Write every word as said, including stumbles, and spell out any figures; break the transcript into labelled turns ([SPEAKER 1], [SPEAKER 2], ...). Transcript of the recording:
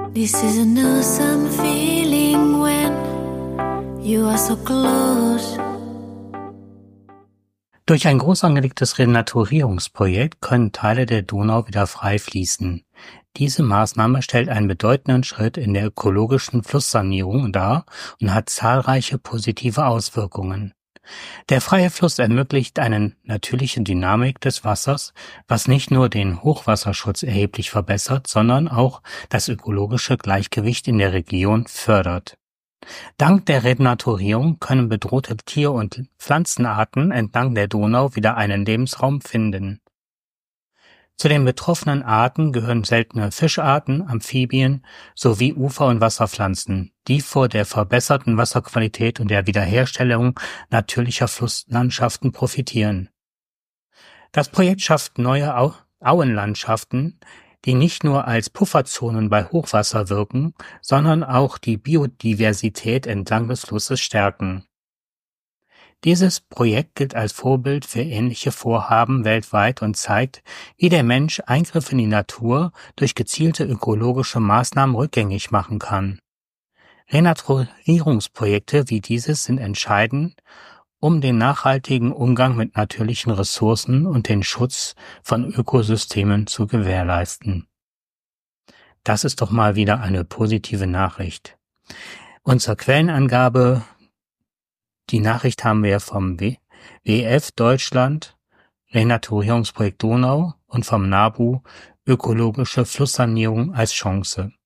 [SPEAKER 1] This is an awesome feeling when you are so close.
[SPEAKER 2] Durch ein groß angelegtes Renaturierungsprojekt können Teile der Donau wieder frei fließen. Diese Maßnahme stellt einen bedeutenden Schritt in der ökologischen Flusssanierung dar und hat zahlreiche positive Auswirkungen. Der freie Fluss ermöglicht eine natürliche Dynamik des Wassers, was nicht nur den Hochwasserschutz erheblich verbessert, sondern auch das ökologische Gleichgewicht in der Region fördert. Dank der Renaturierung können bedrohte Tier- und Pflanzenarten entlang der Donau wieder einen Lebensraum finden. Zu den betroffenen Arten gehören seltene Fischarten, Amphibien sowie Ufer- und Wasserpflanzen, die vor der verbesserten Wasserqualität und der Wiederherstellung natürlicher Flusslandschaften profitieren. Das Projekt schafft neue Au- Auenlandschaften, die nicht nur als Pufferzonen bei Hochwasser wirken, sondern auch die Biodiversität entlang des Flusses stärken. Dieses Projekt gilt als Vorbild für ähnliche Vorhaben weltweit und zeigt, wie der Mensch Eingriffe in die Natur durch gezielte ökologische Maßnahmen rückgängig machen kann. Renaturierungsprojekte wie dieses sind entscheidend, um den nachhaltigen Umgang mit natürlichen Ressourcen und den Schutz von Ökosystemen zu gewährleisten. Das ist doch mal wieder eine positive Nachricht. Unsere Quellenangabe, die Nachricht haben wir vom W F Deutschland, Renaturierungsprojekt Donau und vom NABU, ökologische Flusssanierung als Chance.